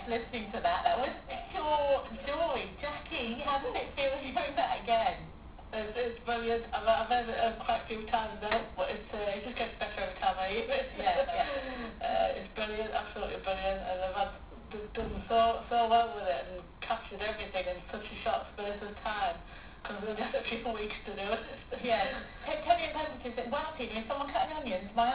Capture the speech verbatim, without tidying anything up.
listening to that. That was pure joy. Jackie, how does it feel hearing that again? It's, it's brilliant. I've, I've heard it uh, quite a few times now, but it's, uh, it just gets better every time I hear it. Yeah, yeah. uh, it's brilliant, absolutely brilliant, and I've had, they've done so, so well with it and captured everything in such a short space of time, because we only had a few weeks to do it. Yeah. Tell me about it. Is it wellping? Is someone cutting onions? My